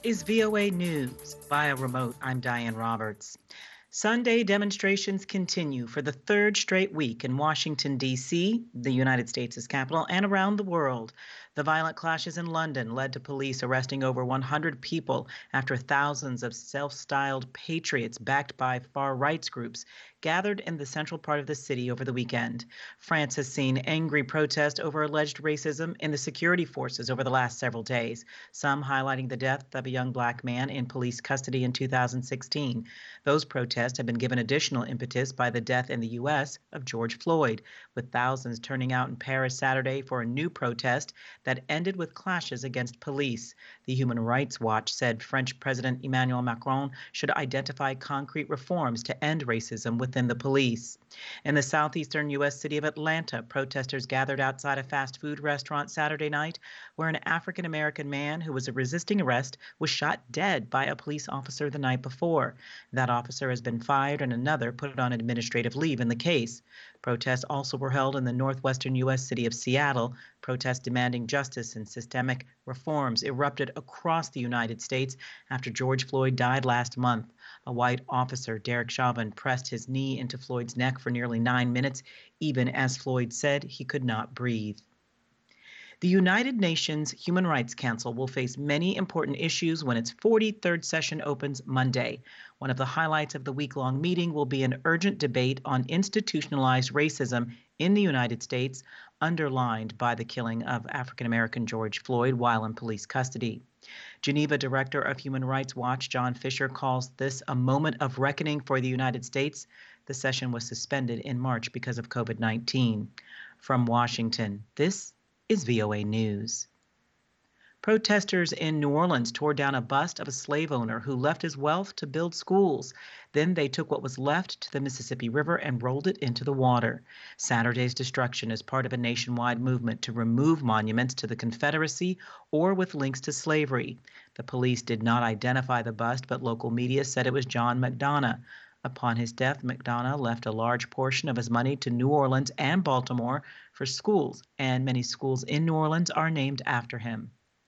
is VOA News. Via remote, I'm Diane Roberts. Sunday demonstrations continue for the third straight week in Washington, D.C., the United States' capital, and around the world. The violent clashes in London led to police arresting over 100 people after thousands of self-styled patriots backed by far rights groups gathered in the central part of the city over the weekend. France has seen angry protest over alleged racism in the security forces over the last several days, some highlighting the death of a young black man in police custody in 2016. Those protests have been given additional impetus by the death in the U.S. of George Floyd, with thousands turning out in Paris Saturday for a new protest that ended with clashes against police. The Human Rights Watch said French President Emmanuel Macron should identify concrete reforms to end racism within the police. In the southeastern U.S. city of Atlanta, protesters gathered outside a fast food restaurant Saturday night where an African-American man who was resisting arrest was shot dead by a police officer the night before. That officer has been fired and another put on administrative leave in the case. Protests also were held in the northwestern U.S. city of Seattle. Protests demanding justice and systemic reforms erupted across the United States after George Floyd died last month. A white officer, Derek Chauvin, pressed his knee into Floyd's neck for nearly 9 minutes, even as Floyd said he could not breathe. The United Nations Human Rights Council will face many important issues when its 43rd session opens Monday. One of the highlights of the week-long meeting will be an urgent debate on institutionalized racism in the United States, underlined by the killing of African-American George Floyd while in police custody. Geneva Director of Human Rights Watch, John Fisher, calls this a moment of reckoning for the United States. The session was suspended in March because of COVID-19. From Washington, this is VOA News. Protesters in New Orleans tore down a bust of a slave owner who left his wealth to build schools. Then they took what was left to the Mississippi River and rolled it into the water. Saturday's destruction is part of a nationwide movement to remove monuments to the Confederacy or with links to slavery. The police did not identify the bust, but local media said it was John McDonough. Upon his death, McDonough left a large portion of his money to New Orleans and Baltimore for schools, and many schools in New Orleans are named after him.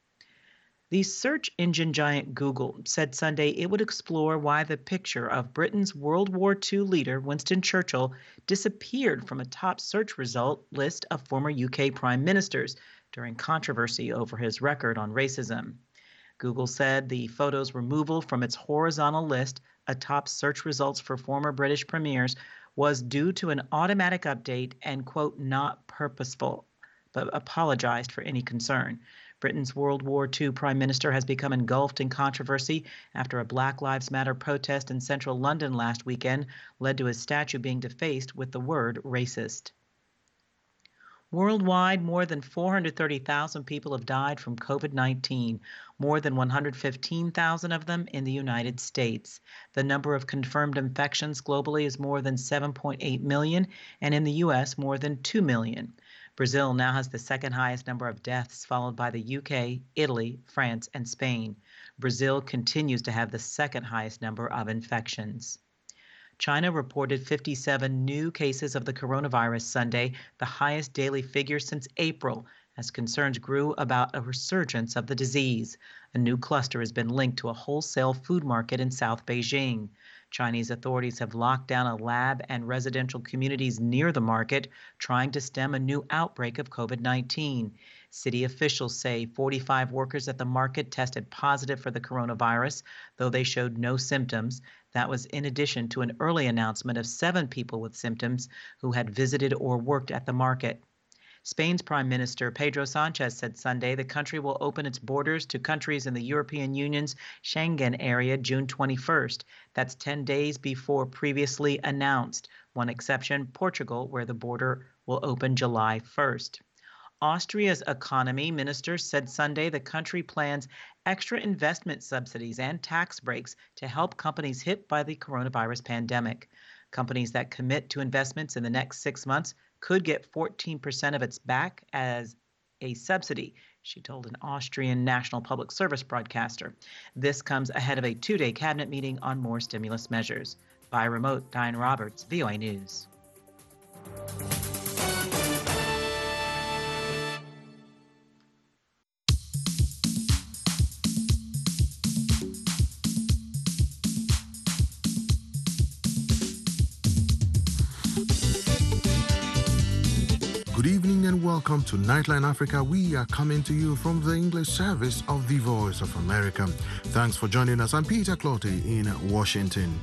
The search engine giant Google said Sunday it would explore why the picture of Britain's World War II leader Winston Churchill disappeared from a top search result list of former UK prime ministers during controversy over his record on racism. Google said the photo's removal from its horizontal list atop search results for former British premiers was due to an automatic update and, quote, not purposeful, but apologized for any concern. Britain's World War II prime minister has become engulfed in controversy after a Black Lives Matter protest in central London last weekend led to his statue being defaced with the word racist. Worldwide, more than 430,000 people have died from COVID-19, more than 115,000 of them in the United States. The number of confirmed infections globally is more than 7.8 million, and in the U.S., more than 2 million. Brazil now has the second highest number of deaths, followed by the UK, Italy, France, and Spain. Brazil continues to have the second highest number of infections. China reported 57 new cases of the coronavirus Sunday, the highest daily figure since April, as concerns grew about a resurgence of the disease. A new cluster has been linked to a wholesale food market in South Beijing. Chinese authorities have locked down a lab and residential communities near the market, trying to stem a new outbreak of COVID-19. City officials say 45 workers at the market tested positive for the coronavirus, though they showed no symptoms. That was in addition to an early announcement of 7 people with symptoms who had visited or worked at the market. Spain's Prime Minister Pedro Sanchez said Sunday the country will open its borders to countries in the European Union's Schengen area June 21st. That's 10 days before previously announced. One exception, Portugal, where the border will open July 1st. Austria's economy minister said Sunday the country plans extra investment subsidies and tax breaks to help companies hit by the coronavirus pandemic. Companies that commit to investments in the next 6 months could get 14% of its back as a subsidy, she told an Austrian national public service broadcaster. This comes ahead of a 2-day cabinet meeting on more stimulus measures. By remote, Diane Roberts, VOA News. Good evening and welcome to Nightline Africa. We are coming to you from the English service of the Voice of America. Thanks for joining us. I'm Peter Clotty in Washington.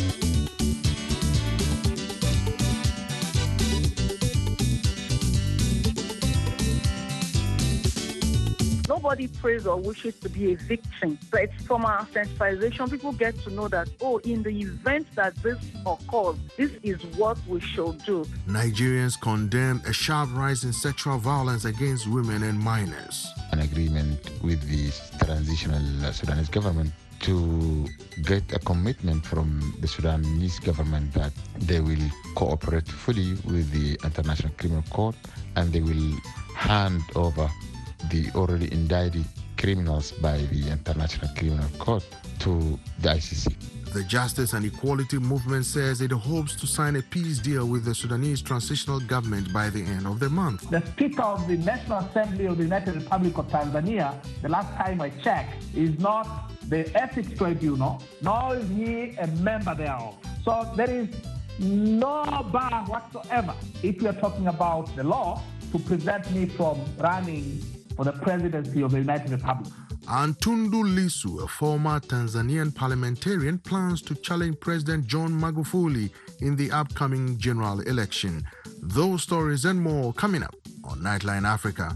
Nobody prays or wishes to be a victim, but from our sensitization, people get to know that, in the event that this occurs, this is what we should do. Nigerians condemn a sharp rise in sexual violence against women and minors. An agreement with the transitional Sudanese government to get a commitment from the Sudanese government that they will cooperate fully with the International Criminal Court and they will hand over the already indicted criminals by the International Criminal Court to the ICC. The Justice and Equality Movement says it hopes to sign a peace deal with the Sudanese transitional government by the end of the month. The Speaker of the National Assembly of the United Republic of Tanzania, the last time I checked, is not the Ethics Tribunal, nor is he a member thereof. So there is no bar whatsoever, if we are talking about the law, to prevent me from running for the presidency of the United Republic. And Tundu Lissu, a former Tanzanian parliamentarian, plans to challenge President John Magufuli in the upcoming general election. Those stories and more coming up on Nightline Africa.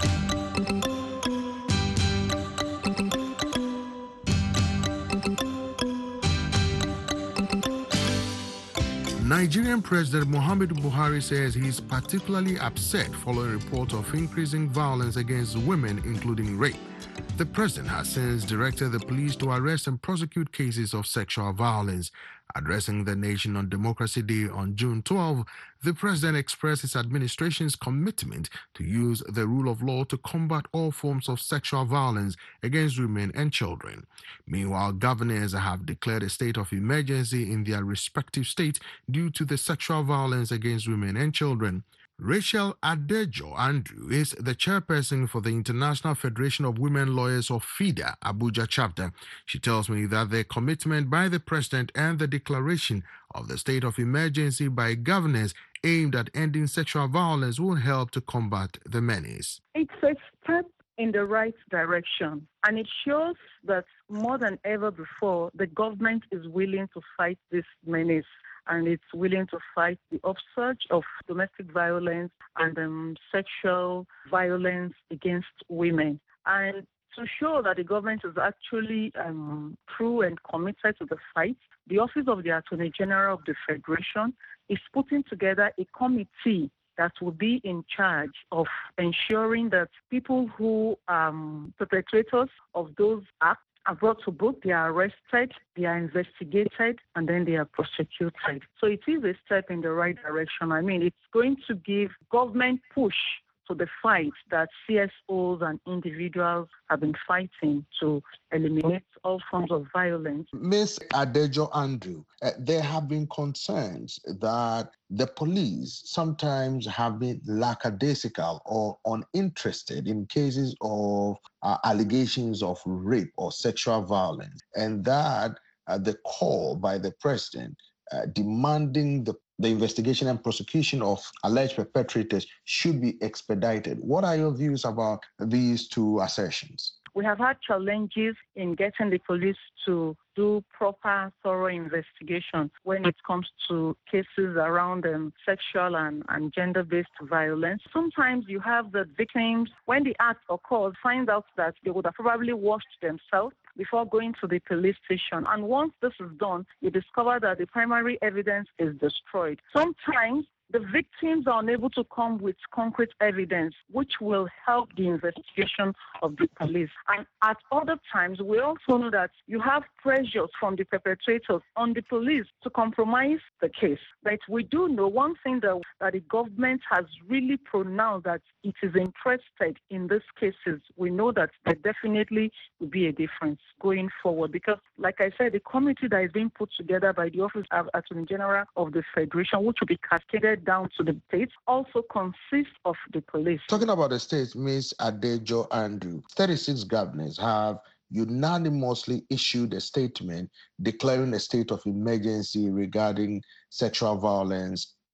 Nigerian President Muhammadu Buhari says he is particularly upset following reports of increasing violence against women, including rape. The president has since directed the police to arrest and prosecute cases of sexual violence. Addressing the nation on Democracy Day on June 12, the president expressed his administration's commitment to use the rule of law to combat all forms of sexual violence against women and children. Meanwhile, governors have declared a state of emergency in their respective states due to the sexual violence against women and children. Rachel Adejo Andrew is the chairperson for the International Federation of Women Lawyers of FIDA Abuja chapter. She tells me that the commitment by the president and the declaration of the state of emergency by governors aimed at ending sexual violence will help to combat the menace. It's a step in the right direction, and it shows that more than ever before, the government is willing to fight this menace, and it's willing to fight the upsurge of domestic violence and sexual violence against women. And to show that the government is actually true and committed to the fight, the Office of the Attorney General of the Federation is putting together a committee that will be in charge of ensuring that people who are perpetrators of those acts are brought to book, they are arrested, they are investigated, and then they are prosecuted. So it is a step in the right direction. I mean, it's going to give government push to the fight that CSOs and individuals have been fighting to eliminate all forms of violence. Ms. Adejo Andrew, there have been concerns that the police sometimes have been lackadaisical or uninterested in cases of allegations of rape or sexual violence, and that the call by the president demanding the investigation and prosecution of alleged perpetrators should be expedited. What are your views about these two assertions? We have had challenges in getting the police to do proper, thorough investigation when it comes to cases around sexual and gender-based violence. Sometimes you have the victims, when the act occurs, find out that they would have probably washed themselves before going to the police station. And once this is done, you discover that the primary evidence is destroyed. Sometimes the victims are unable to come with concrete evidence, which will help the investigation of the police. And at other times, we also know that you have pressures from the perpetrators on the police to compromise the case. But we do know one thing that the government has really pronounced that it is interested in these cases. We know that there definitely will be a difference going forward because, like I said, the committee that is being put together by the Office of Attorney General of the Federation, which will be cascaded down to the states, also consists of the police. Talking about the states, Ms. Adejo Andrew, 36 governors have unanimously issued a statement declaring a state of emergency regarding sexual violence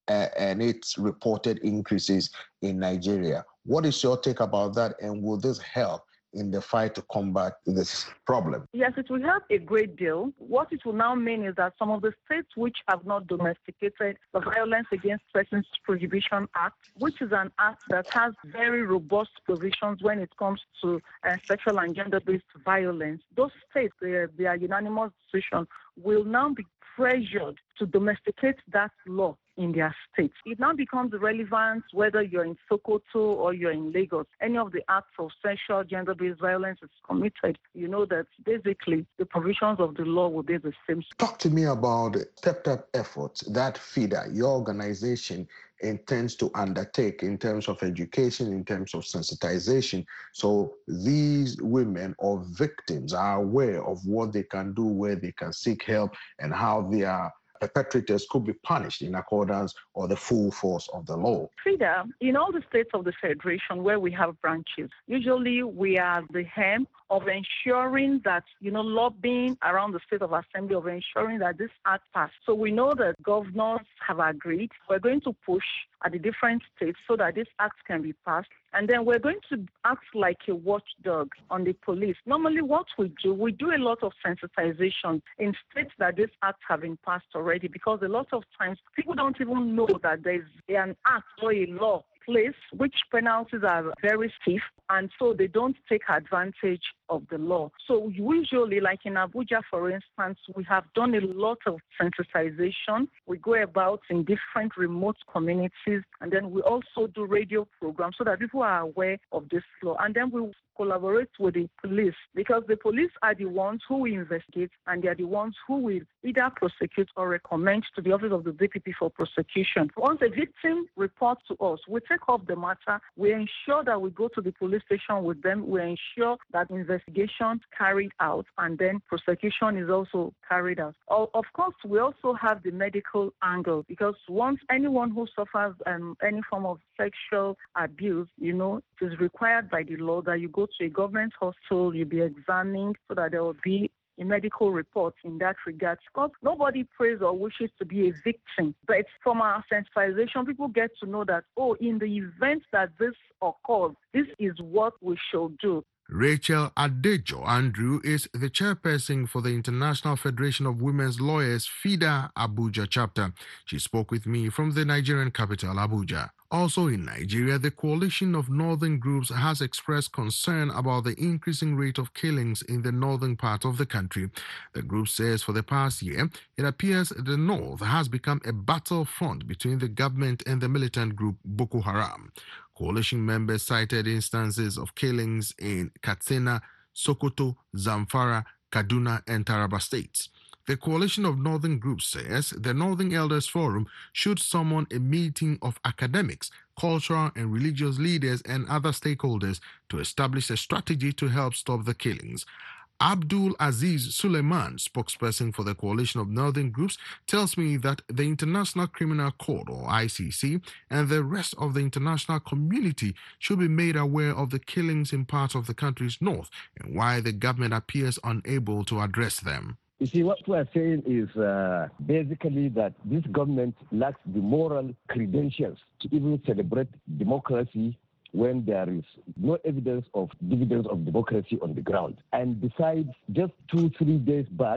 and its reported increases in Nigeria. What is your take about that, and will this help in the fight to combat this problem? Yes, it will help a great deal. What it will now mean is that some of the states which have not domesticated the Violence Against Persons Prohibition Act, which is an act that has very robust provisions when it comes to sexual and gender-based violence, those states, their unanimous decision will now be pressured to domesticate that law in their states. It now becomes irrelevant whether you're in Sokoto or you're in Lagos. Any of the acts of sexual, gender-based violence is committed. You know that basically the provisions of the law will be the same. Talk to me about stepped-up efforts that FIDA, your organization, intends to undertake in terms of education, in terms of sensitization, so these women or victims are aware of what they can do, where they can seek help, and how their perpetrators could be punished in accordance or the full force of the law. FIDA, in all the states of the Federation where we have branches, usually we are the hem of ensuring that, lobbying around the State of Assembly, of ensuring that this act passed. So we know that governors have agreed. We're going to push at the different states so that this act can be passed. And then we're going to act like a watchdog on the police. Normally what we do a lot of sensitization in states that this act have been passed already, because a lot of times people don't even know that there's an act or a law place which penalties are very stiff, and so they don't take advantage of the law. So usually, like in Abuja, for instance, we have done a lot of sensitization. We go about in different remote communities, and then we also do radio programs so that people are aware of this law. And then we collaborate with the police, because the police are the ones who will investigate, and they are the ones who will either prosecute or recommend to the office of the DPP for prosecution. Once a victim reports to us, we take up the matter. We ensure that we go to the police station with them. We ensure that investigation carried out, and then prosecution is also carried out. Of course, we also have the medical angle, because once anyone who suffers any form of sexual abuse, it is required by the law that you go to a government hospital, you be examined so that there will be a medical report in that regard. Because nobody prays or wishes to be a victim. But from our sensitization, people get to know that, in the event that this occurs, this is what we should do. Rachel Adejo Andrew is the chairperson for the International Federation of Women's Lawyers FIDA Abuja chapter. She spoke with me from the Nigerian capital, Abuja. Also in Nigeria, the coalition of northern groups has expressed concern about the increasing rate of killings in the northern part of the country. The group says for the past year, it appears the north has become a battlefront between the government and the militant group Boko Haram. Coalition members cited instances of killings in Katsina, Sokoto, Zamfara, Kaduna, and Taraba states. The coalition of northern groups says the Northern Elders Forum should summon a meeting of academics, cultural and religious leaders, and other stakeholders to establish a strategy to help stop the killings. Abdul Aziz Suleiman, spokesperson for the coalition of northern groups, tells me that the International Criminal Court, or ICC, and the rest of the international community should be made aware of the killings in parts of the country's north and why the government appears unable to address them. You see, what we are saying is basically that this government lacks the moral credentials to even celebrate democracy when there is no evidence of dividends of democracy on the ground. And besides, just 2-3 days back,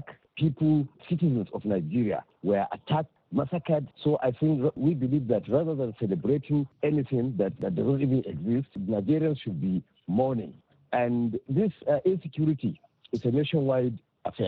citizens of Nigeria were attacked, massacred. So I think we believe that rather than celebrating anything that doesn't even exist, Nigerians should be mourning. And this insecurity is a nationwide affair.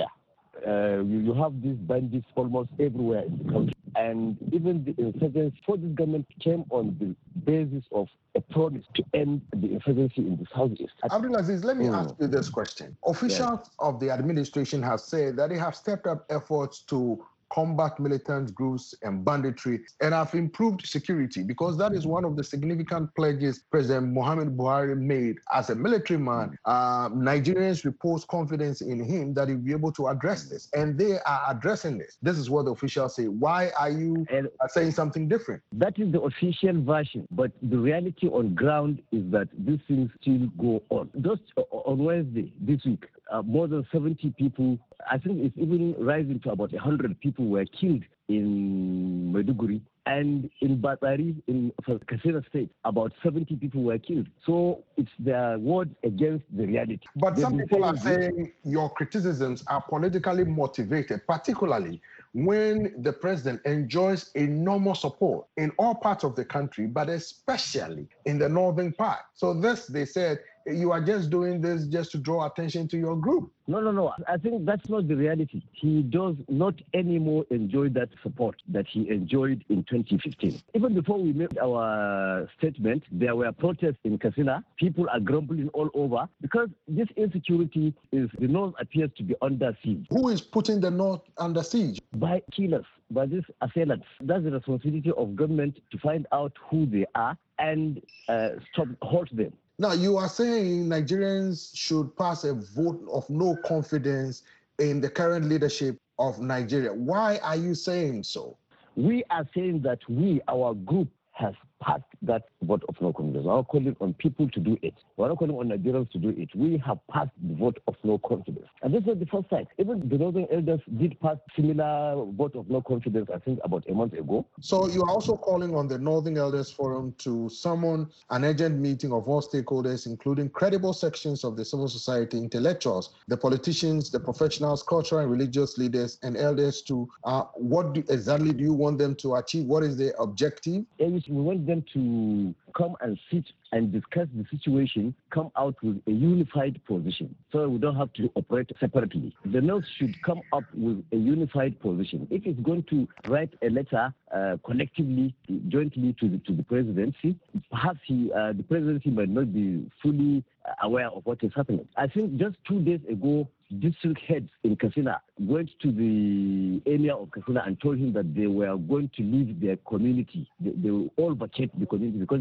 You have these bandits almost everywhere in the country. And even the insurgency for this government came on the basis of a promise to end the insurgency in the southeast. Abdul Aziz, let me ask you this question. Officials of the administration have said that they have stepped up efforts to combat militant groups and banditry and have improved security, because that is one of the significant pledges President Muhammadu Buhari made as a military man. Nigerians repose confidence in him that he'll be able to address this, and they are addressing this. This is what the officials say. Why are you saying something different? That is the official version, but the reality on ground is that these things still go on. Just on Wednesday this week, more than 70 people, I think it's even rising to about 100 people were killed in Maiduguri, and in Batari, in Katsina State, about 70 people were killed. So it's their word against the reality. But some people are saying your criticisms are politically motivated, particularly when the president enjoys enormous support in all parts of the country, but especially in the northern part. So this, they said, you are just doing this just to draw attention to your group. No. I think that's not the reality. He does not anymore enjoy that support that he enjoyed in 2015. Even before we made our statement, there were protests in Katsina. People are grumbling all over because this insecurity is, the North appears to be under siege. Who is putting the North under siege? By killers, by these assailants. That's the responsibility of government to find out who they are and halt them. Now, you are saying Nigerians should pass a vote of no confidence in the current leadership of Nigeria. Why are you saying so? We are saying that our group, has passed that vote of no confidence. We're not calling on people to do it. We're not calling on Nigerians to do it. We have passed the vote of no confidence. And this was the first time. Even the Northern Elders did pass similar vote of no confidence, I think, about a month ago. So you are also calling on the Northern Elders Forum to summon an urgent meeting of all stakeholders, including credible sections of the civil society, intellectuals, the politicians, the professionals, cultural and religious leaders, and elders to exactly do you want them to achieve? What is their objective? We want them to come and sit and discuss the situation, come out with a unified position, so we don't have to operate separately. The North should come up with a unified position. If it's going to write a letter collectively, jointly to the presidency, perhaps the presidency might not be fully aware of what is happening. I think just 2 days ago, district heads in Katsina went to the area of Katsina and told him that they were going to leave their community. They will all vacate the community because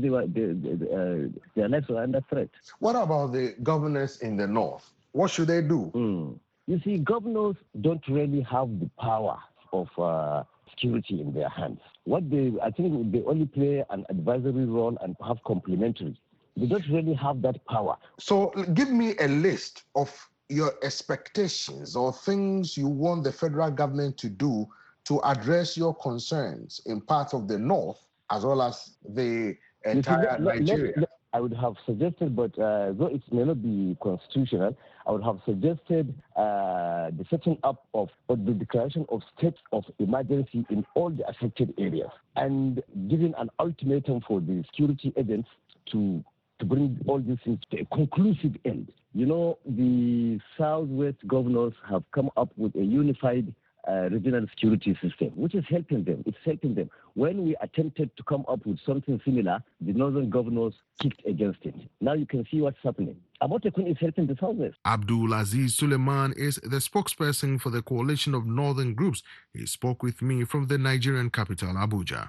their lives were under threat. What about the governors in the north? What should they do? You see, governors don't really have the power of security in their hands. I think they only play an advisory role and perhaps complementary. They don't really have that power. So give me a list of your expectations or things you want the federal government to do to address your concerns in parts of the north as well as the entire Nigeria. I would have suggested, but though it may not be constitutional, I would have suggested the setting up of the declaration of state of emergency in all the affected areas and giving an ultimatum for the security agents to bring all these things to a conclusive end. You know, the Southwest governors have come up with a unified regional security system, which is helping them. It's helping them. When we attempted to come up with something similar, the Northern governors kicked against it. Now you can see what's happening. Amotekun is helping the Southwest. Abdul Aziz Suleiman is the spokesperson for the coalition of northern groups. He spoke with me from the Nigerian capital, Abuja.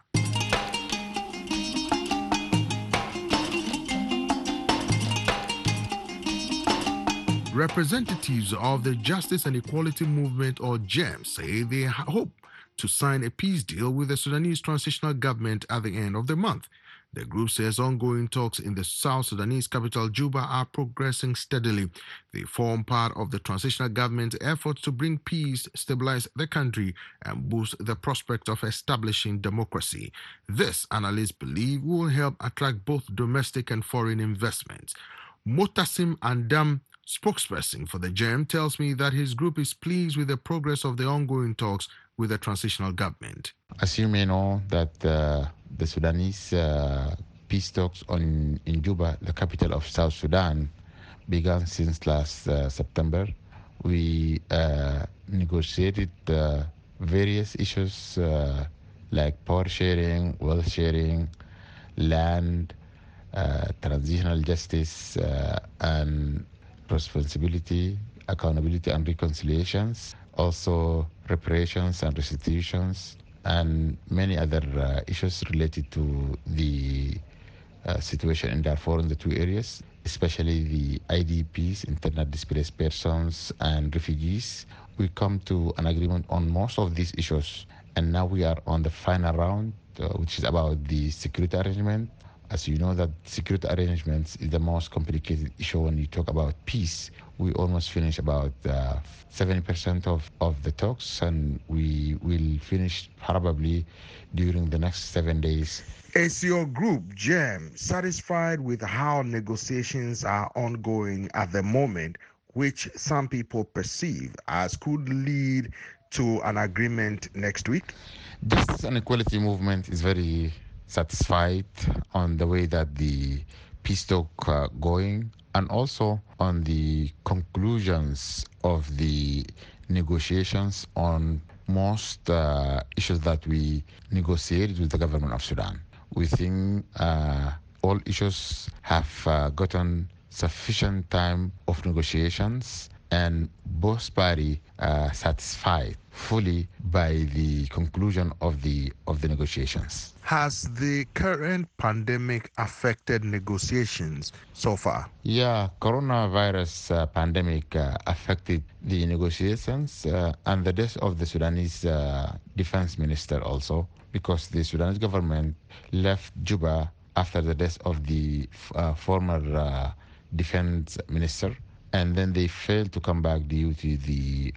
Representatives of the Justice and Equality Movement, or JEM, say they hope to sign a peace deal with the Sudanese transitional government at the end of the month. The group says ongoing talks in the South Sudanese capital, Juba, are progressing steadily. They form part of the transitional government's efforts to bring peace, stabilize the country, and boost the prospect of establishing democracy. This, analysts believe, will help attract both domestic and foreign investments. Motasim Andam, spokesperson for the JEM, tells me that his group is pleased with the progress of the ongoing talks with the transitional government. As you may know, that the Sudanese peace talks in Juba, the capital of South Sudan, began since last September. We negotiated various issues like power sharing, wealth sharing, land, transitional justice, and responsibility, accountability, and reconciliations, also reparations and restitutions, and many other issues related to the situation in Darfur in the two areas, especially the IDPs, internal displaced persons, and refugees. We come to an agreement on most of these issues, and now we are on the final round, which is about the security arrangement, As you know, that security arrangements is the most complicated issue when you talk about peace. We almost finished about 70% of the talks, and we will finish probably during the next 7 days. Is your group, GEM, satisfied with how negotiations are ongoing at the moment, which some people perceive as could lead to an agreement next week? Justice and Equality Movement is very satisfied on the way that the peace talk going, and also on the conclusions of the negotiations on most issues that we negotiated with the government of Sudan. We think all issues have gotten sufficient time of negotiations, and both parties are satisfied fully by the conclusion of the negotiations. Has the current pandemic affected negotiations so far? Yeah, coronavirus pandemic affected the negotiations and the death of the Sudanese defense minister also, because the Sudanese government left Juba after the death of the former defense minister, and then they failed to come back due to the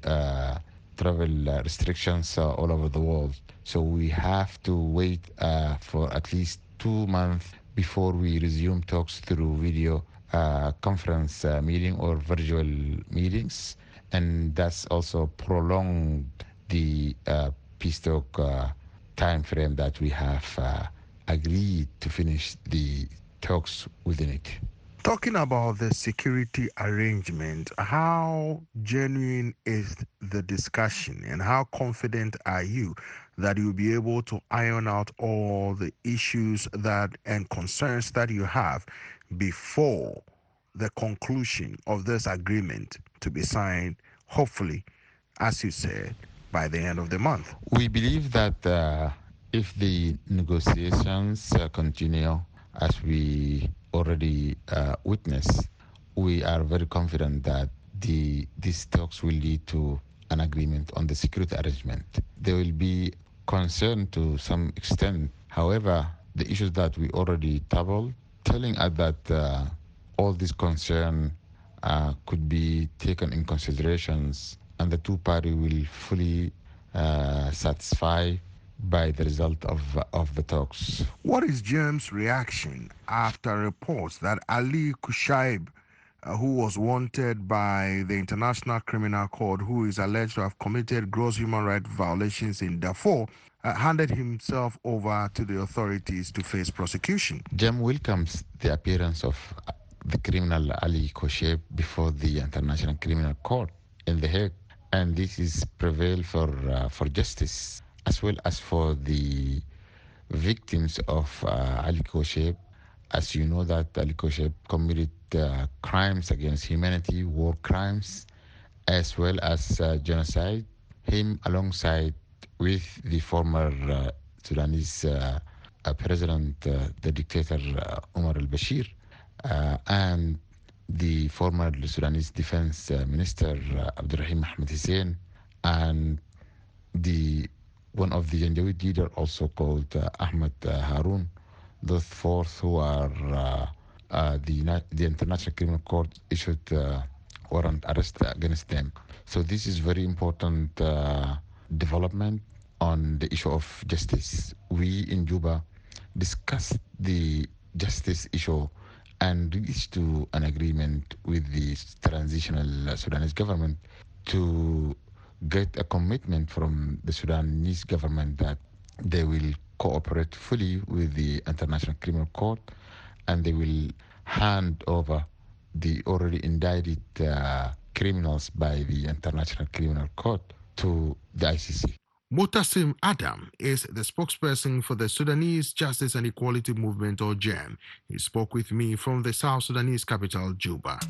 travel restrictions all over the world. So we have to wait for at least 2 months before we resume talks through video conference meeting or virtual meetings, and that's also prolonged the peace talk time frame that we have agreed to finish the talks within it. Talking about the security arrangement, how genuine is the discussion, and how confident are you that you'll be able to iron out all the issues that and concerns that you have before the conclusion of this agreement to be signed, hopefully, as you said, by the end of the month? We believe that if the negotiations continue as we already witnessed, we are very confident that these talks will lead to an agreement on the security arrangement. There will be concern to some extent. However, the issues that we already tabled, telling us that all this concern could be taken in considerations, and the two parties will fully satisfy by the result of the talks. What is GEM's reaction after reports that Ali Kushaib, who was wanted by the International Criminal Court, who is alleged to have committed gross human rights violations in Darfur, handed himself over to the authorities to face prosecution? GEM welcomes the appearance of the criminal Ali Kushaib before the International Criminal Court in The Hague, and this is prevail for justice, as well as for the victims of Ali Kushaib. As you know, that Ali Kushaib committed crimes against humanity, war crimes, as well as genocide. Him alongside with the former Sudanese president, the dictator Omar al-Bashir, and the former Sudanese defense minister Abdurrahim Ahmed Hussein, and one of the Janjaweed leader also called Ahmed Haroun. Those four who are the International Criminal Court issued warrant arrest against them. So this is very important development on the issue of justice. We in Juba discussed the justice issue and reached to an agreement with the transitional Sudanese government to get a commitment from the Sudanese government that they will cooperate fully with the International Criminal Court, and they will hand over the already indicted criminals by the International Criminal Court to the ICC. Motasim Adam is the spokesperson for the Sudanese Justice and Equality Movement, or GEM. He spoke with me from the South Sudanese capital, Juba.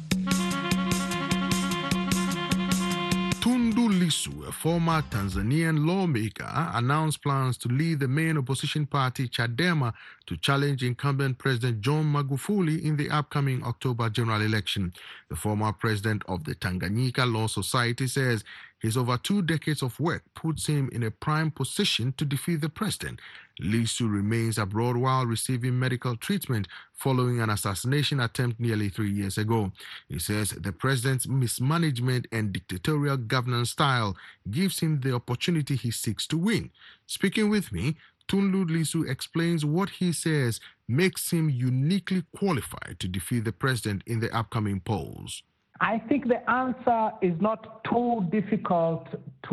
Tundu Lissu, a former Tanzanian lawmaker, announced plans to lead the main opposition party, Chadema, to challenge incumbent President John Magufuli in the upcoming October general election. The former president of the Tanganyika Law Society says His over 2 decades of work puts him in a prime position to defeat the president. Lissu remains abroad while receiving medical treatment following an assassination attempt nearly 3 years ago. He says the president's mismanagement and dictatorial governance style gives him the opportunity he seeks to win. Speaking with me, Tunlu Lissu explains what he says makes him uniquely qualified to defeat the president in the upcoming polls. I think the answer is not too difficult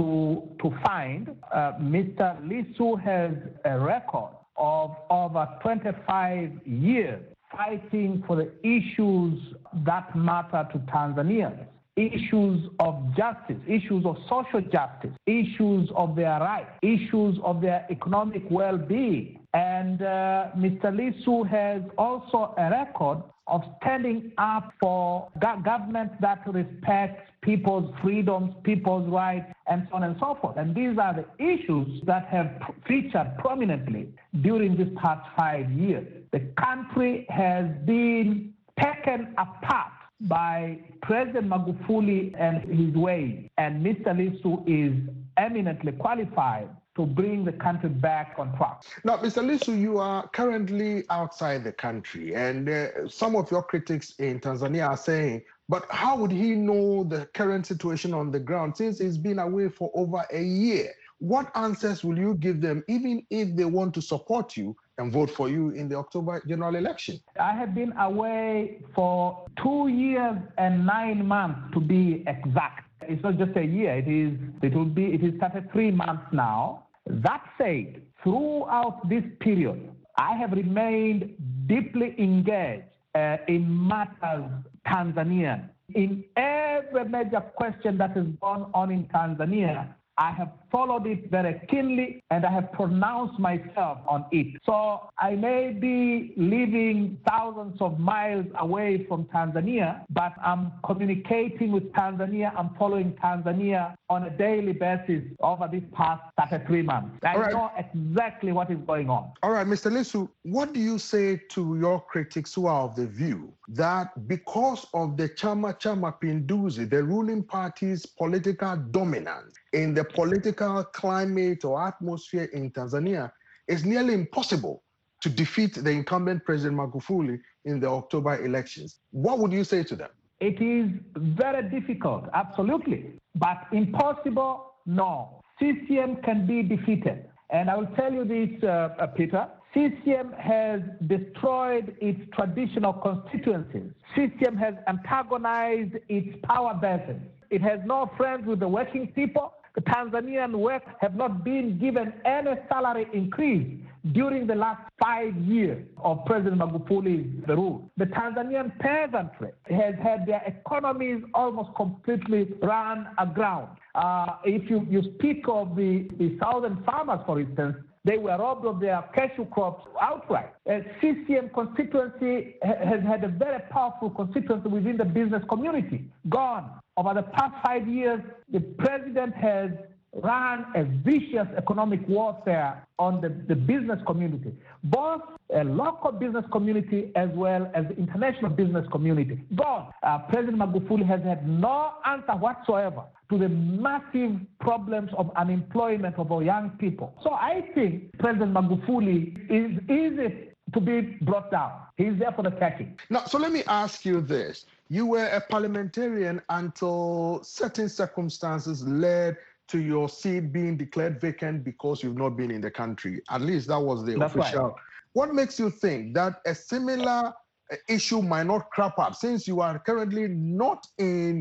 to find. Mr. Lissu has a record of over 25 years fighting for the issues that matter to Tanzanians. Issues of justice, issues of social justice, issues of their rights, issues of their economic well-being. And Mr. Lissu has also a record of standing up for government that respects people's freedoms, people's rights, and so on and so forth. And these are the issues that have featured prominently during these past 5 years. The country has been taken apart by President Magufuli and his ways, and Mr. Lissu is eminently qualified to bring the country back on track. Now, Mr. Lissu, you are currently outside the country, and some of your critics in Tanzania are saying, but how would he know the current situation on the ground since he's been away for over a year? What answers will you give them, even if they want to support you and vote for you in the October general election? I have been away for 2 years and 9 months to be exact. It's not just a year, it is 33 months now. That said, throughout this period, I have remained deeply engaged in matters Tanzania. In every major question that has gone on in Tanzania, I have followed it very keenly and I have pronounced myself on it. So I may be living thousands of miles away from Tanzania, but I'm communicating with Tanzania. I'm following Tanzania on a daily basis over these past 33 months. I know exactly what is going on. All right, Mr. Lissu, what do you say to your critics who are of the view that because of the Chama Pinduzi, the ruling party's political dominance in the political climate or atmosphere in Tanzania, it's nearly impossible to defeat the incumbent President Magufuli in the October elections? What would you say to them? It is very difficult, absolutely. But impossible, no. CCM can be defeated. And I will tell you this, Peter. CCM has destroyed its traditional constituencies. CCM has antagonized its power bases. It has no friends with the working people. The Tanzanian workers have not been given any salary increase during the last 5 years of President Magufuli's rule. The Tanzanian peasantry has had their economies almost completely run aground. If you speak of the southern farmers, for instance, they were robbed of their cashew crops outright. CCM constituency has had a very powerful constituency within the business community. Gone. Over the past 5 years, the president has run a vicious economic warfare on the business community, both a local business community as well as the international business community. Gone. President Magufuli has had no answer whatsoever to the massive problems of unemployment of our young people. So I think President Magufuli is easy to be brought down. He's there for the taking. Now, so let me ask you this. You were a parliamentarian until certain circumstances led to your seat being declared vacant because you've not been in the country. At least that was the official. Right. What makes you think that a similar issue might not crop up since you are currently not in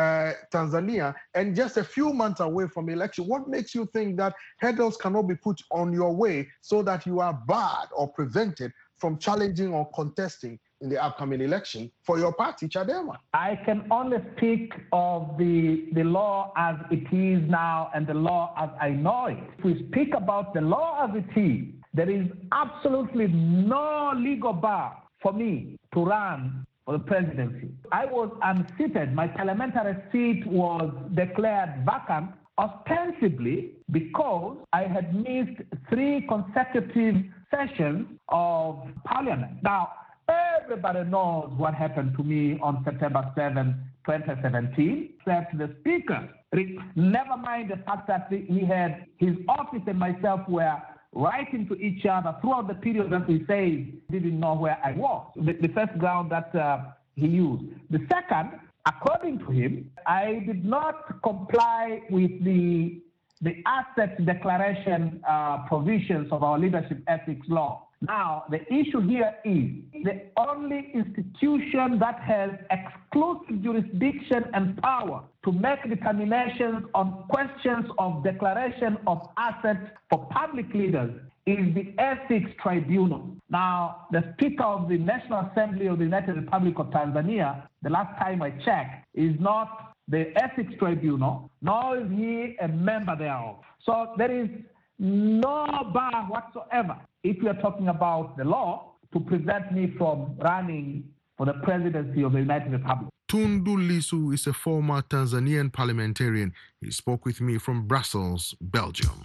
Tanzania and just a few months away from election? What makes you think that hurdles cannot be put on your way so that you are barred or prevented from challenging or contesting in the upcoming election for your party, Chadema? I can only speak of the law as it is now and the law as I know it. If we speak about the law as it is, there is absolutely no legal bar for me to run for the presidency. I was unseated. My parliamentary seat was declared vacant ostensibly because I had missed 3 consecutive sessions of parliament. Now, everybody knows what happened to me on September 7, 2017, except the speaker. Never mind the fact that he had his office and myself were writing to each other throughout the period that he said didn't know where I was. The first ground that he used. The second, according to him, I did not comply with the asset declaration provisions of our leadership ethics law. Now, the issue here is the only institution that has exclusive jurisdiction and power to make determinations on questions of declaration of assets for public leaders is the Ethics Tribunal. Now, the Speaker of the National Assembly of the United Republic of Tanzania, the last time I checked, is not the Ethics Tribunal, nor is he a member thereof. So there is no bar whatsoever, if we are talking about the law, to prevent me from running for the presidency of the United Republic. Tundu Lissu is a former Tanzanian parliamentarian. He spoke with me from Brussels, Belgium.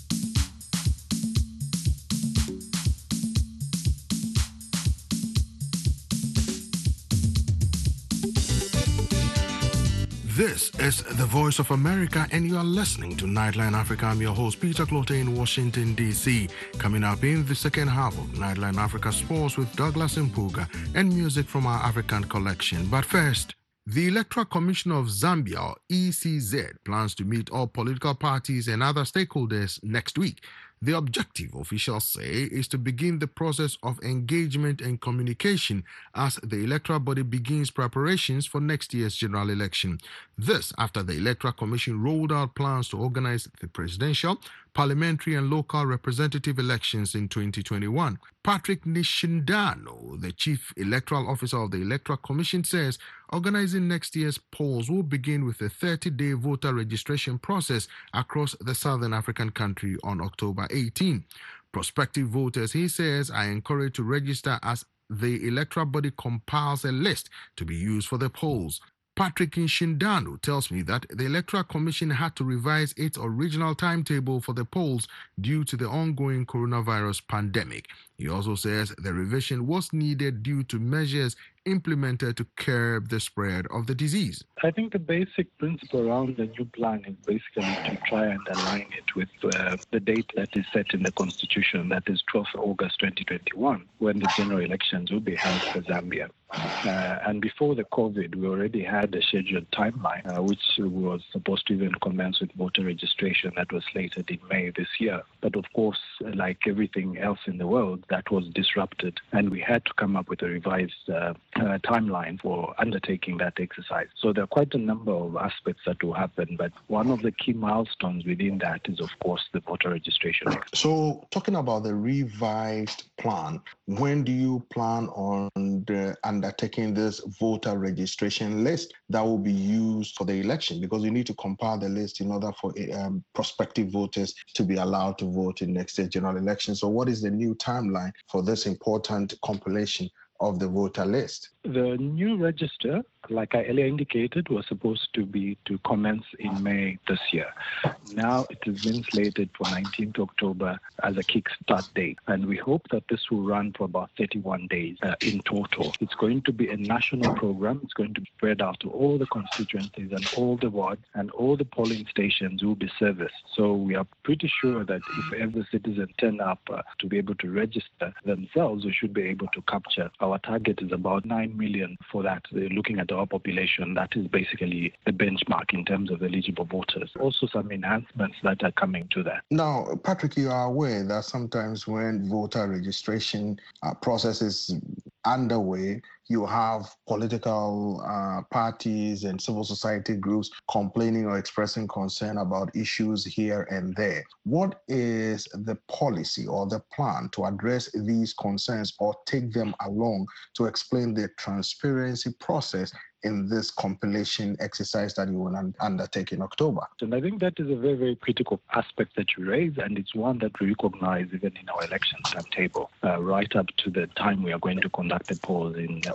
This is the Voice of America, and you are listening to Nightline Africa. I'm your host, Peter Clote in Washington, D.C. Coming up in the second half of Nightline Africa Sports with Douglas Mpuga and music from our African collection. But first, the Electoral Commission of Zambia, or ECZ, plans to meet all political parties and other stakeholders next week. The objective, officials say, is to begin the process of engagement and communication as the electoral body begins preparations for next year's general election. This after the Electoral Commission rolled out plans to organize the presidential, parliamentary and local representative elections in 2021. Patrick Nishindano, the Chief Electoral Officer of the Electoral Commission, says organizing next year's polls will begin with a 30-day voter registration process across the southern African country on October 18. Prospective voters, he says, are encouraged to register as the electoral body compiles a list to be used for the polls. Patrick Nshindano tells me that the Electoral Commission had to revise its original timetable for the polls due to the ongoing coronavirus pandemic. He also says the revision was needed due to measures implemented to curb the spread of the disease. I think the basic principle around the new plan is basically to try and align it with the date that is set in the Constitution, that is 12th August 2021, when the general elections will be held for Zambia. And before the COVID, we already had a scheduled timeline, which was supposed to even commence with voter registration that was slated in May this year. But of course, like everything else in the world, that was disrupted, and we had to come up with a revised timeline for undertaking that exercise. So there are quite a number of aspects that will happen, but one of the key milestones within that is, of course, the voter registration. So talking about the revised plan, when do you plan on undertaking this voter registration list that will be used for the election? Because you need to compile the list in order for prospective voters to be allowed to vote in next year's general election. So what is the new timeline for this important compilation of the voter list? The new register, like I earlier indicated, was supposed to commence in May this year. Now it has been slated for 19th October as a kickstart date, and we hope that this will run for about 31 days in total. It's going to be a national program. It's going to be spread out to all the constituencies and all the wards, and all the polling stations will be serviced. So we are pretty sure that if every citizen turn up to be able to register themselves, we should be able to capture. Our target is about 9 million for that. Looking at our population, that is basically the benchmark in terms of eligible voters. Also some enhancements that are coming to that. Now, Patrick, you are aware that sometimes when voter registration process is underway, you have political parties and civil society groups complaining or expressing concern about issues here and there. What is the policy or the plan to address these concerns or take them along to explain the transparency process in this compilation exercise that you will undertake in October? And I think that is a very, very critical aspect that you raise, and it's one that we recognize even in our election timetable, right up to the time we are going to conduct the polls in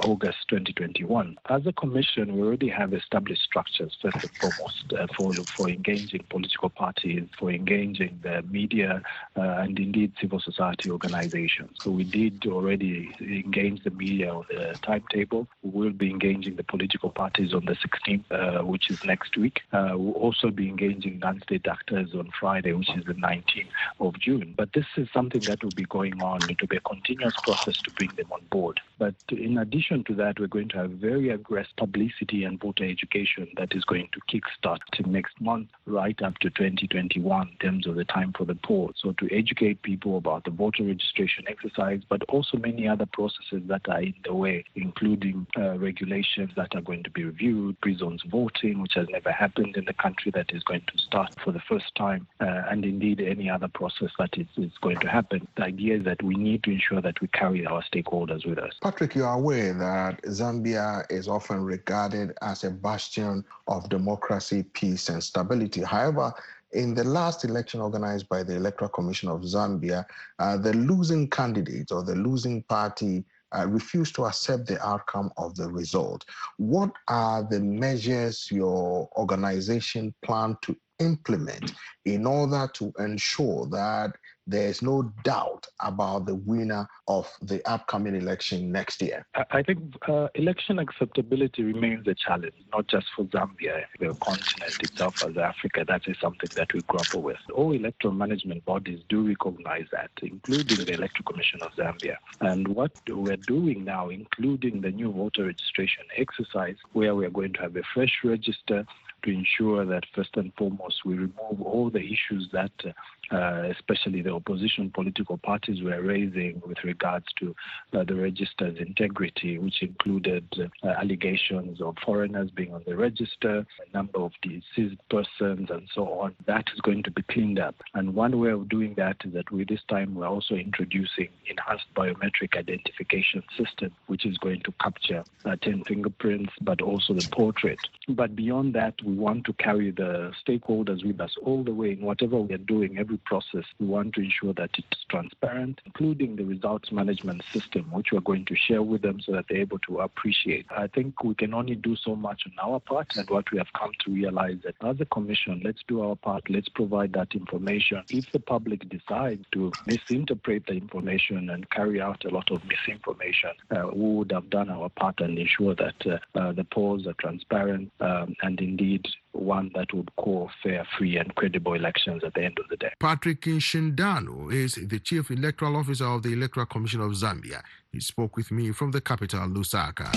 August 2021. As a commission, we already have established structures, first and foremost, for engaging political parties, for engaging the media, and indeed civil society organizations. So we did already engage the media on the timetable. We will be engaging the political parties on the 16th, which is next week. We'll also be engaging non-state actors on Friday, which is the 19th of June. But this is something that will be going on. It will be a continuous process to bring them on board. But in addition to that, we're going to have very aggressive publicity and voter education that is going to kickstart next month, right up to 2021 in terms of the time for the poll. So to educate people about the voter registration exercise, but also many other processes that are in the way, including regulations that are going to be reviewed, prisons voting, which has never happened in the country, that is going to start for the first time, and indeed any other process that is going to happen. The idea is that we need to ensure that we carry our stakeholders with us. Patrick, you are aware that Zambia is often regarded as a bastion of democracy, peace, and stability. However, in the last election organized by the Electoral Commission of Zambia, the losing candidate or the losing party refused to accept the outcome of the result. What are the measures your organization plan to implement in order to ensure that there's no doubt about the winner of the upcoming election next year? I think election acceptability remains a challenge, not just for Zambia, the continent itself as Africa. That is something that we grapple with. All electoral management bodies do recognize that, including the Electoral Commission of Zambia. And what we're doing now, including the new voter registration exercise, where we're going to have a fresh register to ensure that first and foremost we remove all the issues that especially the opposition political parties were raising with regards to the register's integrity, which included allegations of foreigners being on the register, a number of deceased persons, and so on. That is going to be cleaned up. And one way of doing that is that this time we're also introducing enhanced biometric identification system, which is going to capture 10 fingerprints, but also the portrait. But beyond that, we want to carry the stakeholders with us all the way in whatever we are doing, every process. We want to ensure that it's transparent, including the results management system, which we're going to share with them so that they're able to appreciate. I think we can only do so much on our part, and what we have come to realize that as a commission, let's do our part, let's provide that information. If the public decides to misinterpret the information and carry out a lot of misinformation, we would have done our part and ensure that the polls are transparent and indeed one that would call fair, free, and credible elections at the end of the day. Patrick Nshindano is the Chief Electoral Officer of the Electoral Commission of Zambia. He spoke with me from the capital, Lusaka.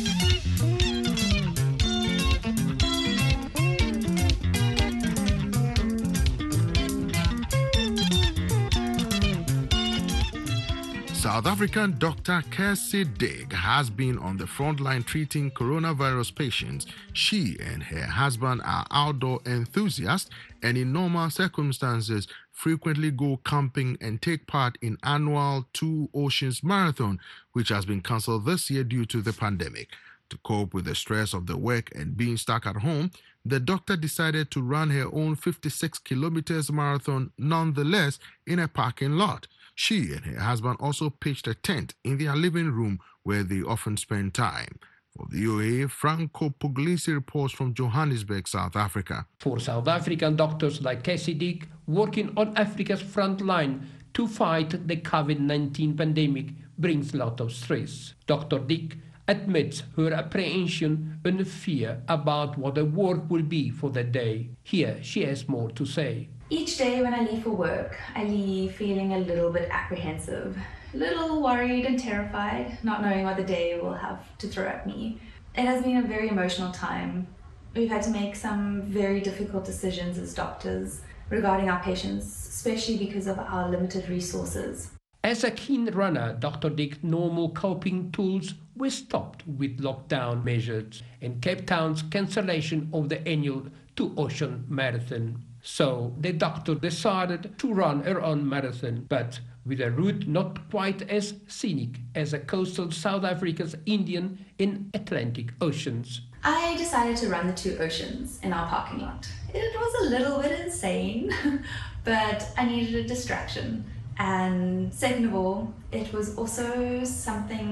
South African Dr. Kirsty Dick has been on the front line treating coronavirus patients. She and her husband are outdoor enthusiasts and in normal circumstances frequently go camping and take part in annual Two Oceans Marathon, which has been cancelled this year due to the pandemic. To cope with the stress of the work and being stuck at home, the doctor decided to run her own 56 kilometers marathon nonetheless in a parking lot. She and her husband also pitched a tent in their living room where they often spend time. For VOA, Franco Puglisi reports from Johannesburg, South Africa. For South African doctors like Kirsty Dick, working on Africa's front line to fight the COVID-19 pandemic brings a lot of stress. Dr. Dick admits her apprehension and fear about what the work will be for the day. Here she has more to say. Each day when I leave for work, I leave feeling a little bit apprehensive, a little worried and terrified, not knowing what the day will have to throw at me. It has been a very emotional time. We've had to make some very difficult decisions as doctors regarding our patients, especially because of our limited resources. As a keen runner, Dr. Dick's normal coping tools were stopped with lockdown measures and Cape Town's cancellation of the annual Two Ocean Marathon. So the doctor decided to run her own marathon, but with a route not quite as scenic as the coastal South Africa's Indian and Atlantic Oceans. I decided to run the Two Oceans in our parking lot. It was a little bit insane, but I needed a distraction. And second of all, it was also something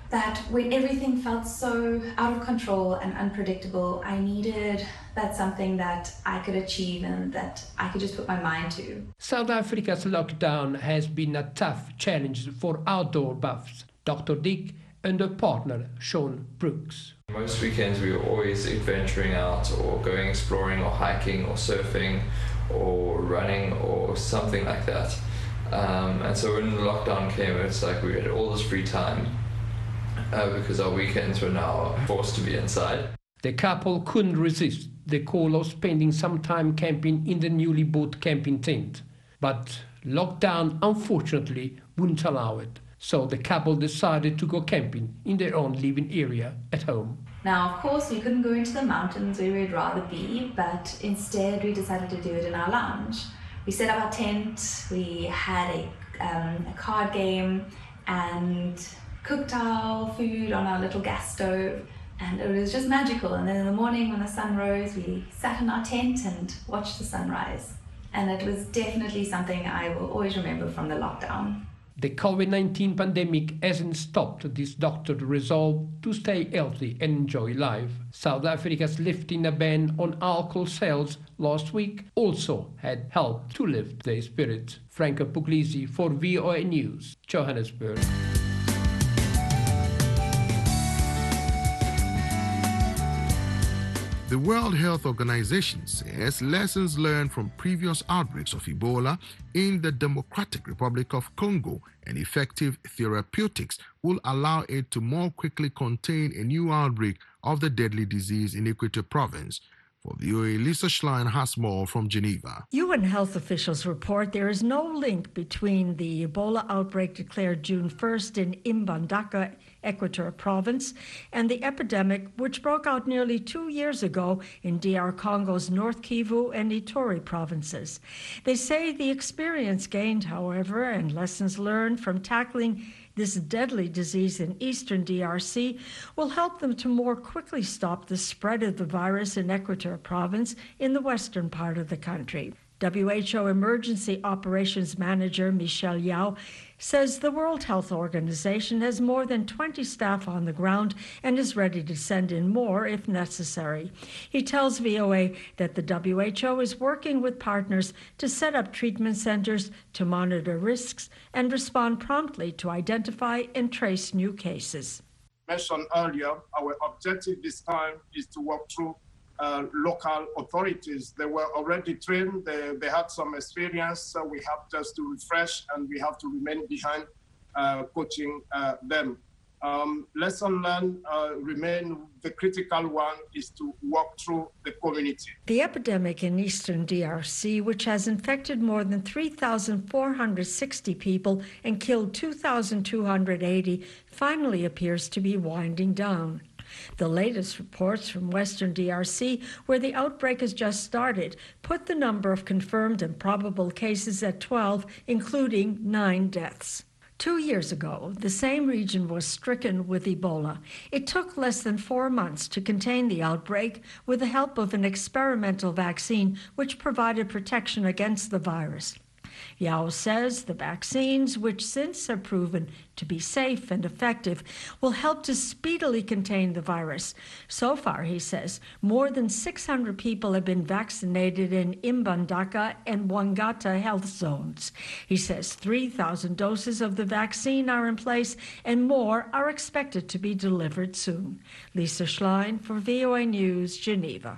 that when everything felt so out of control and unpredictable, I needed that something that I could achieve and that I could just put my mind to. South Africa's lockdown has been a tough challenge for outdoor buffs. Dr. Dick and her partner, Sean Brooks. Most weekends we were always adventuring out or going exploring or hiking or surfing or running or something like that. And so when the lockdown came, it's like we had all this free time because our weekends were now forced to be inside. The couple couldn't resist the call of spending some time camping in the newly bought camping tent. But lockdown, unfortunately, wouldn't allow it. So the couple decided to go camping in their own living area at home. Now, of course, we couldn't go into the mountains where we'd rather be, but instead we decided to do it in our lounge. We set up our tent, we had a card game and cooked our food on our little gas stove, and it was just magical. And then in the morning when the sun rose, we sat in our tent and watched the sunrise. And it was definitely something I will always remember from the lockdown. The COVID-19 pandemic hasn't stopped this doctor's resolve to stay healthy and enjoy life. South Africa's lifting a ban on alcohol sales last week also had helped to lift their spirits. Franco Puglisi for VOA News, Johannesburg. The World Health Organization says lessons learned from previous outbreaks of Ebola in the Democratic Republic of Congo and effective therapeutics will allow it to more quickly contain a new outbreak of the deadly disease in Equator Province. For VOA, Lisa Schlein has more from Geneva. UN health officials report there is no link between the Ebola outbreak declared June 1st in Mbandaka, Equator Province, and the epidemic which broke out nearly 2 years ago in DR Congo's North Kivu and Ituri provinces. They say the experience gained, however, and lessons learned from tackling this deadly disease in eastern DRC will help them to more quickly stop the spread of the virus in Equator Province in the western part of the country. WHO Emergency Operations Manager Michelle Yao says the World Health Organization has more than 20 staff on the ground and is ready to send in more if necessary. He tells VOA that the WHO is working with partners to set up treatment centers to monitor risks and respond promptly to identify and trace new cases. Mentioned earlier, our objective this time is to work through local authorities. They were already trained, they had some experience, so we have just to refresh and we have to remain behind coaching them. Lesson learned remain the critical one is to walk through the community. The epidemic in eastern DRC, which has infected more than 3,460 people and killed 2,280, finally appears to be winding down. The latest reports from western DRC, where the outbreak has just started, put the number of confirmed and probable cases at 12, including 9 deaths. 2 years ago, the same region was stricken with Ebola. It took less than 4 months to contain the outbreak with the help of an experimental vaccine which provided protection against the virus. Yao says the vaccines, which since have proven to be safe and effective, will help to speedily contain the virus. So far, he says, more than 600 people have been vaccinated in Mbandaka and Wangata health zones. He says 3,000 doses of the vaccine are in place and more are expected to be delivered soon. Lisa Schlein for VOA News, Geneva.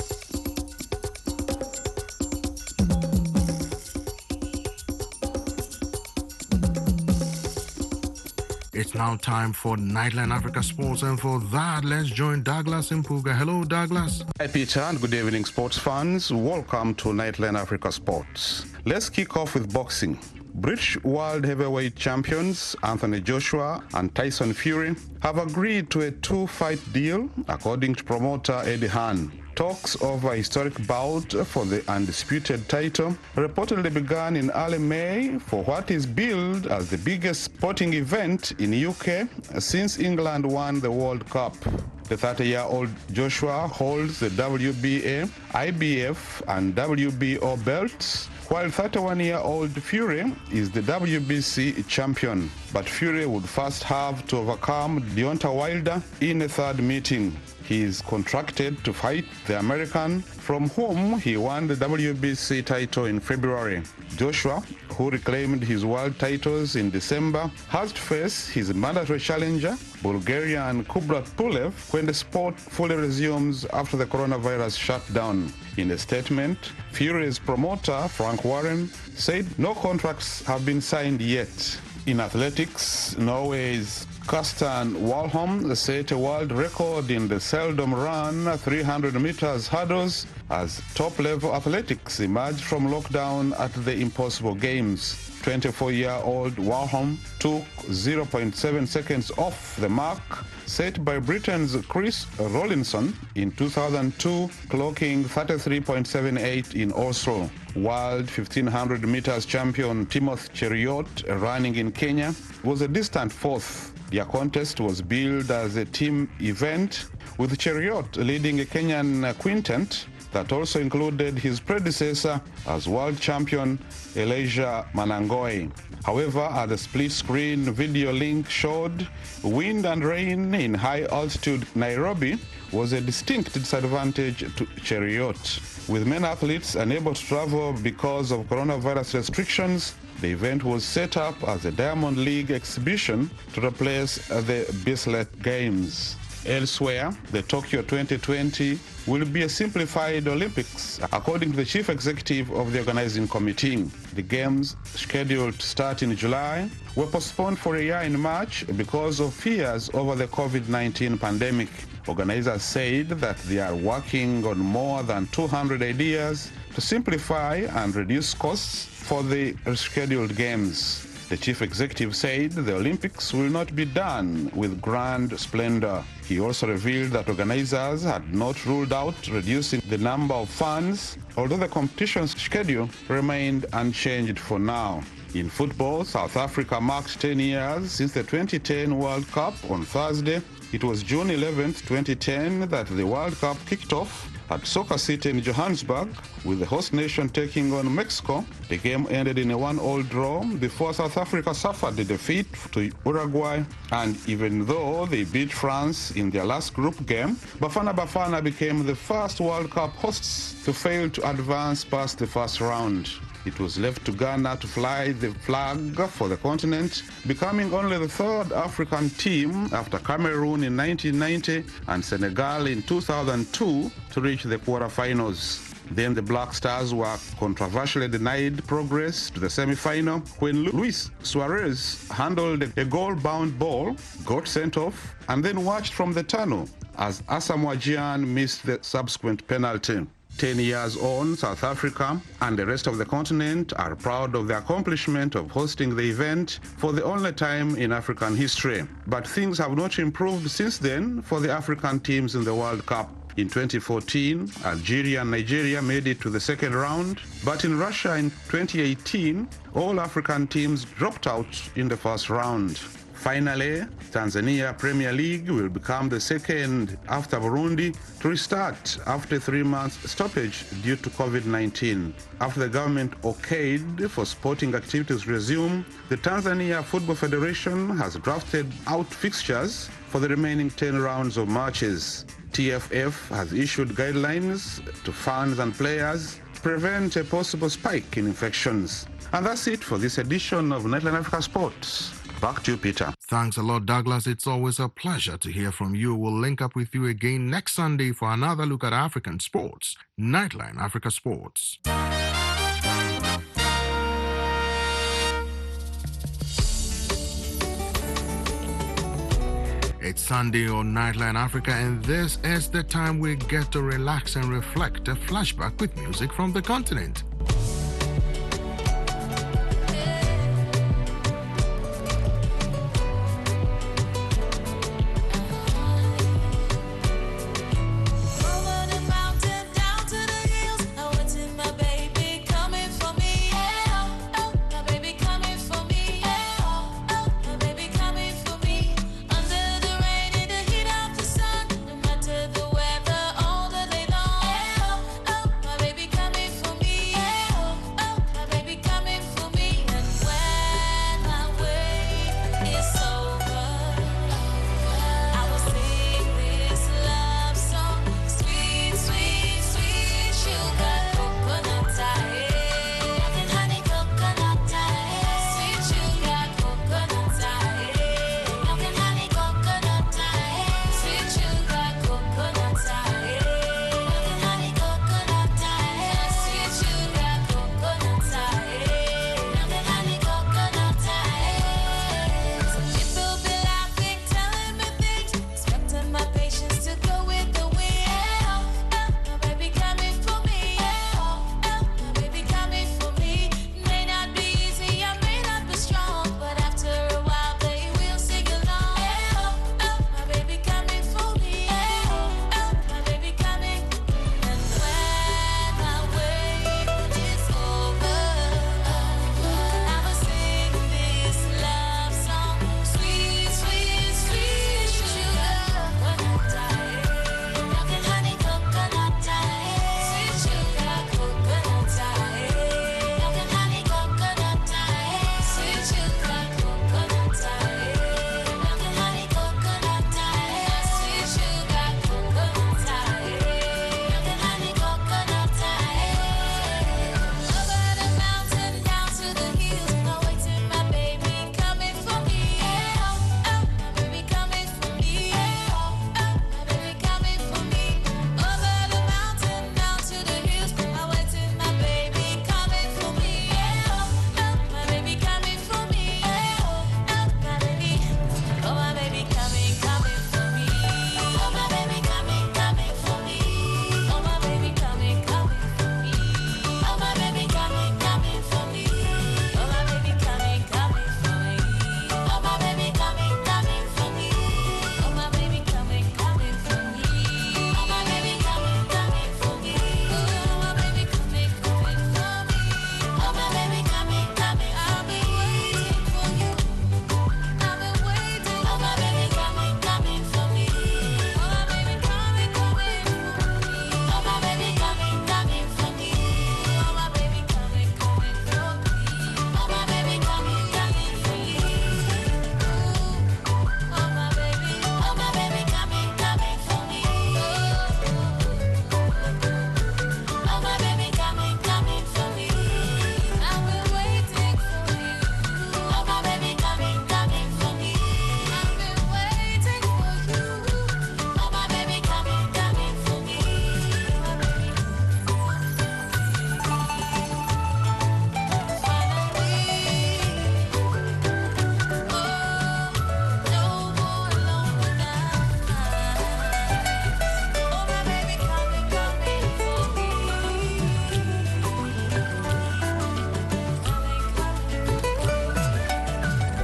It's now time for Nightline Africa Sports, and for that, let's join Douglas Mpuga. Hello, Douglas. Hi, Peter, and good evening, sports fans. Welcome to Nightline Africa Sports. Let's kick off with boxing. British World Heavyweight Champions Anthony Joshua and Tyson Fury have agreed to a 2-fight deal, according to promoter Eddie Hearn. Talks over a historic bout for the undisputed title reportedly began in early May for what is billed as the biggest sporting event in UK since England won the World Cup. The 30-year-old Joshua holds the WBA, IBF, and WBO belts, while 31-year-old Fury is the WBC champion. But Fury would first have to overcome Deontay Wilder in a third meeting. He is contracted to fight the American from whom he won the WBC title in February. Joshua, who reclaimed his world titles in December, has to face his mandatory challenger, Bulgarian Kubrat Pulev, when the sport fully resumes after the coronavirus shutdown. In a statement, Fury's promoter, Frank Warren, said no contracts have been signed yet. In athletics, Norway's Karsten Warholm set a world record in the seldom run 300 meters hurdles as top-level athletics emerged from lockdown at the Impossible Games. 24-year-old Warholm took 0.7 seconds off the mark set by Britain's Chris Rollinson in 2002, clocking 33.78 in Oslo. World 1500 meters champion Timothy Cheruiyot, running in Kenya, was a distant fourth. Their contest was billed as a team event, with Cheruiyot leading a Kenyan quintet that also included his predecessor as world champion Elijah Manangoi. However, as the split-screen video link showed, wind and rain in high-altitude Nairobi was a distinct disadvantage to Cheruiyot. With many athletes unable to travel because of coronavirus restrictions, the event was set up as a Diamond League exhibition to replace the Bislett Games. Elsewhere, the Tokyo 2020 will be a simplified Olympics, according to the chief executive of the organizing committee. The Games, scheduled to start in July, were postponed for a year in March because of fears over the COVID-19 pandemic. Organizers said that they are working on more than 200 ideas to simplify and reduce costs for the rescheduled Games. The chief executive said the Olympics will not be done with grand splendor. He also revealed that organizers had not ruled out reducing the number of fans, although the competition's schedule remained unchanged for now. In football, South Africa marked 10 years since the 2010 World Cup on Thursday. It was June 11, 2010 that the World Cup kicked off at Soccer City in Johannesburg, with the host nation taking on Mexico. The game ended in a 1-1 draw before South Africa suffered a defeat to Uruguay, and even though they beat France in their last group game, Bafana Bafana became the first World Cup hosts to fail to advance past the first round. It was left to Ghana to fly the flag for the continent, becoming only the third African team after Cameroon in 1990 and Senegal in 2002 to reach the quarterfinals. Then the Black Stars were controversially denied progress to the semi-final when Luis Suarez handled a goal-bound ball, got sent off, and then watched from the tunnel as Asamoah Gyan missed the subsequent penalty. 10 years on, South Africa and the rest of the continent are proud of the accomplishment of hosting the event for the only time in African history. But things have not improved since then for the African teams in the World Cup. In 2014, Algeria and Nigeria made it to the second round, but in Russia in 2018, all African teams dropped out in the first round. Finally, Tanzania Premier League will become the second after Burundi to restart after a 3-month stoppage due to COVID-19. After the government okayed for sporting activities resume, the Tanzania Football Federation has drafted out fixtures for the remaining 10 rounds of matches. TFF has issued guidelines to fans and players to prevent a possible spike in infections. And that's it for this edition of Nightline Africa Sports. Back to you, Peter. Thanks a lot, Douglas. It's always a pleasure to hear from you. We'll link up with you again next Sunday for another look at African sports. Nightline Africa Sports. It's Sunday on Nightline Africa, and this is the time we get to relax and reflect. A flashback with music from the continent. Coming for me.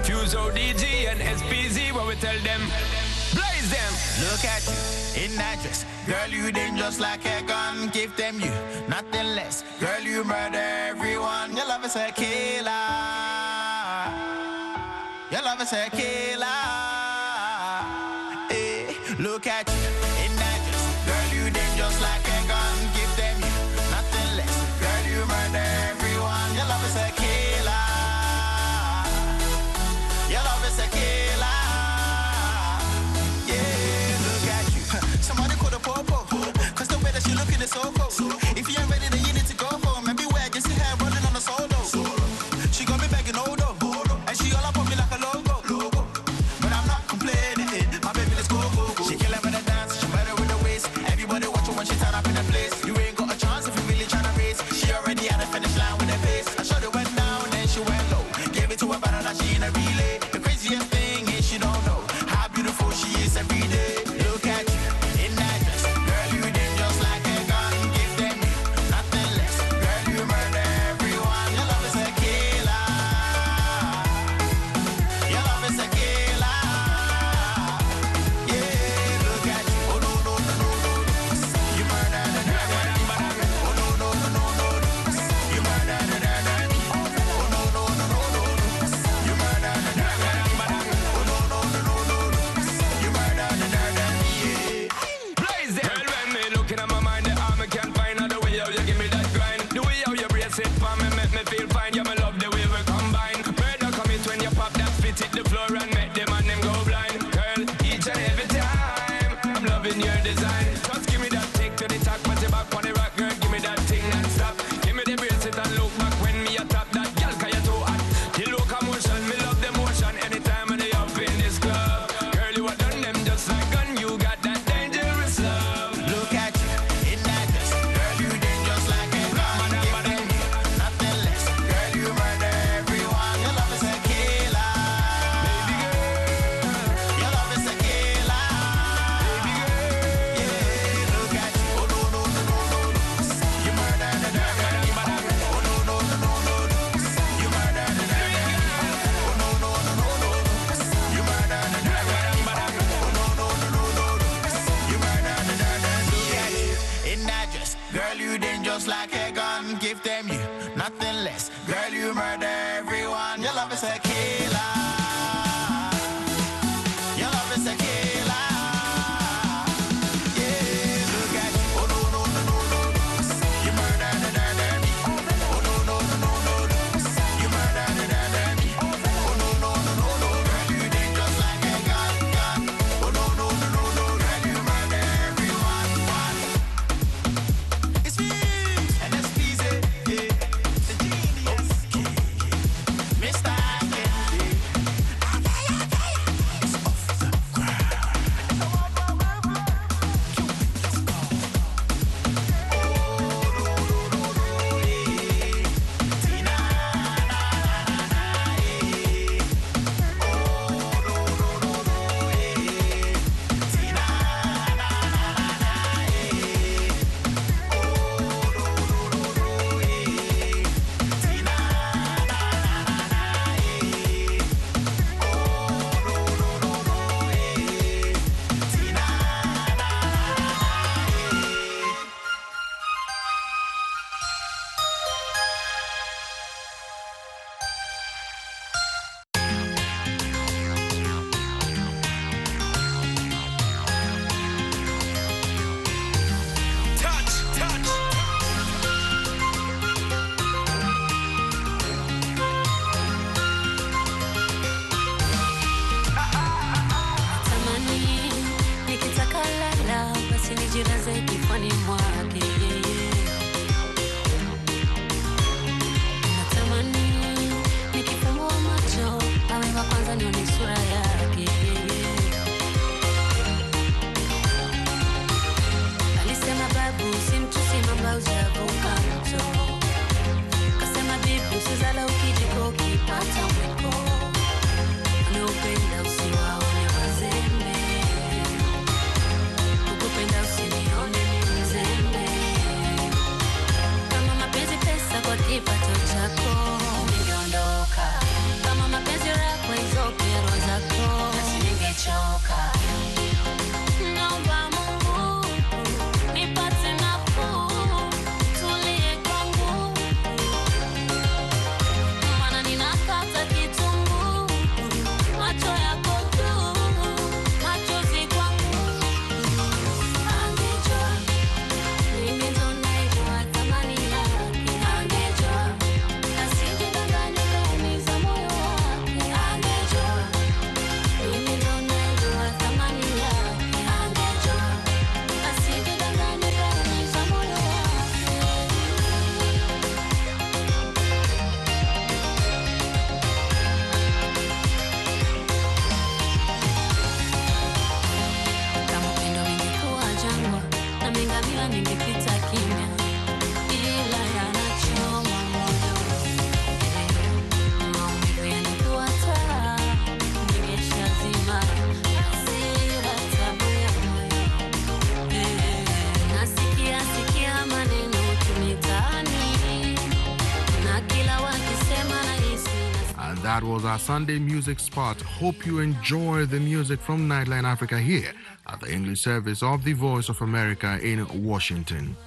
Fuse ODG and SPZ, what we tell them? Blaze them. Look at you in that dress. Girl, you dangerous like a gun. Give them you nothing less. Girl, you murder everyone. Your love is a killer. Your love is a killer. Hey, look at you in that dress. Girl, you dangerous like a gun. Give them you nothing less. Girl, you murder everyone. Your love is a killer. Your love is a killer. Yeah, look at you. Somebody call the popo. Cause the way that she looking is so cool. If you ain't ready, then you need to go home. Maybe where I can see her running on a solo. She got me begging Odo. And she all up on me like a logo. But I'm not complaining. My baby, let's go. She kill her with a dance. She better with the waist. Everybody watch her when she turn up in the place. You ain't got a chance if you really tryna race. She already had a finish line with her face. I shot it went down, then she went low. Gave it to her better like she in a relay. The craziest thing is she don't know how beautiful she is every day. Look at you in that dress. Girl, you dangerous like a gun. Give them nothing less. Girl, you murder everyone. Your love is a killer. Your love is a killer. Yeah, look at you. Oh no, no, no, no, no. You murder the dirty. Oh no, no, no, no, no. You murder the dirty. Oh no, no, no, no, no. You murder the dirty. That was our Sunday music spot. Hope you enjoy the music from Nightline Africa here at the English service of the Voice of America in Washington.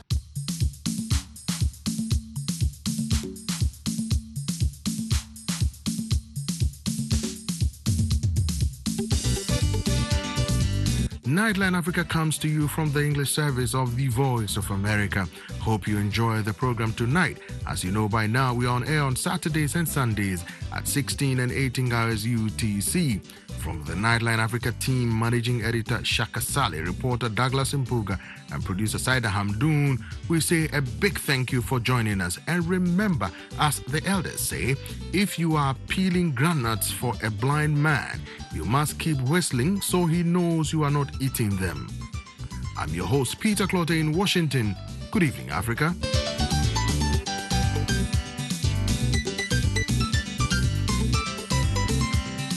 Nightline Africa comes to you from the English service of the Voice of America. Hope you enjoy the program tonight. As you know by now, we're on air on Saturdays and Sundays at 16 and 18 hours UTC. From the Nightline Africa team, managing editor Shaka Saleh, reporter Douglas Mpuga, and producer Saida Hamdoun, we say a big thank you for joining us. And remember, as the elders say, if you are peeling groundnuts for a blind man, you must keep whistling so he knows you are not eating them. I'm your host, Peter Clotte in Washington. Good evening, Africa.